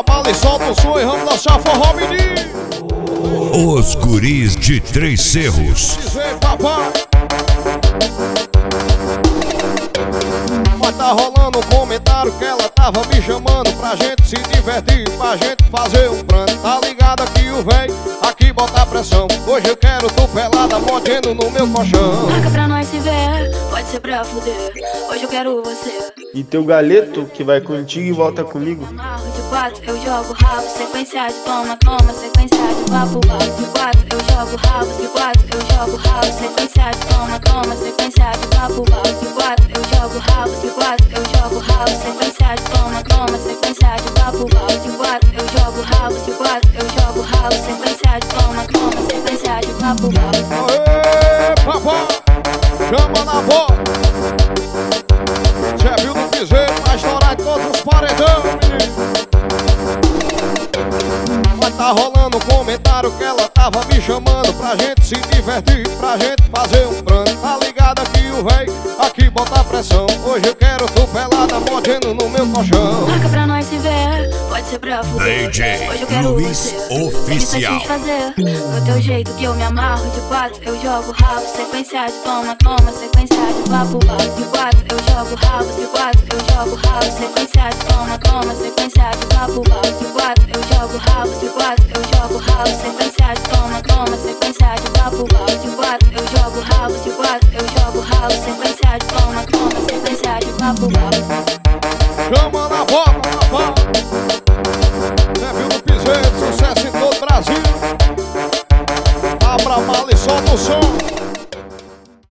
bala e solta o som e vamos dançar forró, menino. Os guris de Três Cerros. Dizer, papai. Mas tá rolando um comentário que ela tava me chamando pra gente se divertir, pra gente fazer um pranto. Tá ligado aqui o véi, aqui bota pressão. Hoje eu quero tu pelada, mordendo no meu colchão. Marca pra nós se ver, pode ser pra fuder. Hoje eu quero você. E teu galeto que vai contigo e volta comigo. Amarro de quatro, eu jogo rabo. Sequência de toma, toma, sequência de papo, papo. De quatro, eu jogo rabo. De quatro, eu jogo rabo. Sequência de toma, toma, sequência de papo, papo. De quatro, eu jogo rabo. De quatro, eu jogo rabo. Sequência de toma, toma, sequência de papo, papo. De quatro, eu jogo rabo. De quatro, eu jogo rabo. Sequência de toma, toma, sequência de papo, papo. Aê, papai, chama na voz. Cê viu no piseiro, vai estourar em todos os paredão, menino. Mas tá rolando um comentário que ela tava me chamando pra gente se divertir, pra gente fazer um pranto. Tá ligado aqui o véi, aqui bota pressão. Hoje eu quero tu pelada, mordendo no meu colchão. Marca pra nós se ver, pode ser pra fuder. DJ Hoje eu quero Luiz você. Oficial. Isso fazer do teu jeito que eu me amarro. De quatro, eu jogo rabo. Sequência de toma, toma, sequência de papo, papo. De quatro, eu jogo rabo. De quatro, eu jogo rabo. Sequência de toma, toma, sequência de papo, papo. De quatro, eu jogo rabo. De quatro, eu jogo rabo. Sequência de toma, toma, sequência de papo, papo. De quatro, eu jogo rabo. De quatro, eu jogo rabo. Sequência de toma, toma, sequência de papo, papo.